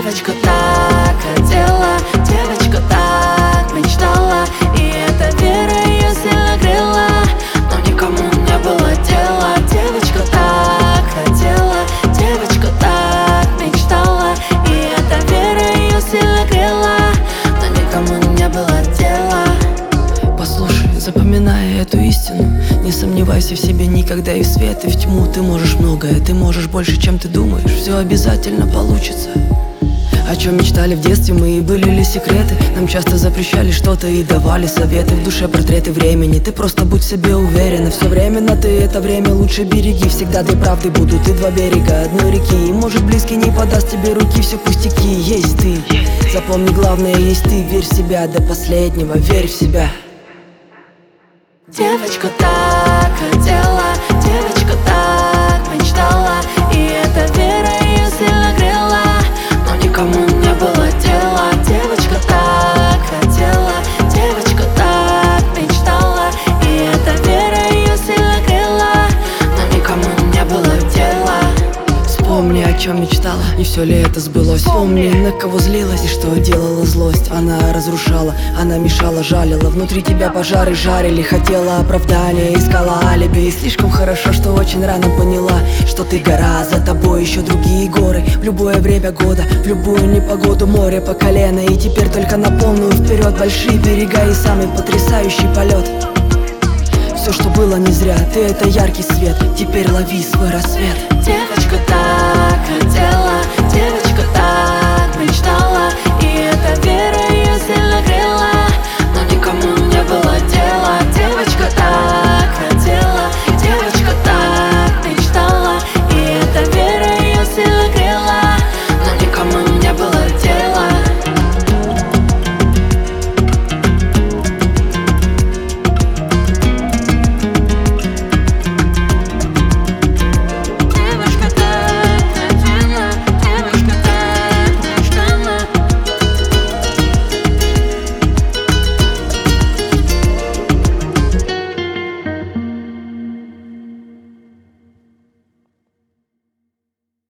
Девочку так хотела, девочку так мечтала, и эта вера ее сильно грела, но никому не было дела. Девочку так хотела, девочку так мечтала, и эта вера ее сильно грела, но никому не было дела. Послушай, запоминай эту истину, не сомневайся в себе никогда и в свет, и в тьму. Ты можешь многое, ты можешь больше, чем ты думаешь. Все обязательно получится. О чем мечтали в детстве мы и были ли секреты? Нам часто запрещали что-то и давали советы. В душе портреты времени, ты просто будь в себе уверена. Все временно ты это время лучше береги. Всегда две правды будут и два берега одной реки. И может близкий не подаст тебе руки, все пустяки. Есть ты, запомни, главное есть ты. Верь в себя до последнего, верь в себя. Девочку так хотела, девочку так мечтала, и эта вера ее сильно грела, но никому не было дела. Девочку так хотела, девочку так мечтала, и эта вера ее сильно грела, но никому не было дела. Вспомни, о чем мечтала, и все ли это сбылось. Вспомни, на кого злилась и что делала злость. Она разрушала, она мешала, жалила. Внутри тебя пожары жарили, хотела оправдания, искала алиби. И слишком хорошо, что очень рано поняла, что ты гора, за тобой еще другие горы. В любое время года, в любую непогоду, море по колено. И теперь только на полную вперед, большие берега и самый потрясающий полет. Все, что было не зря, ты это яркий свет, теперь лови свой рассвет.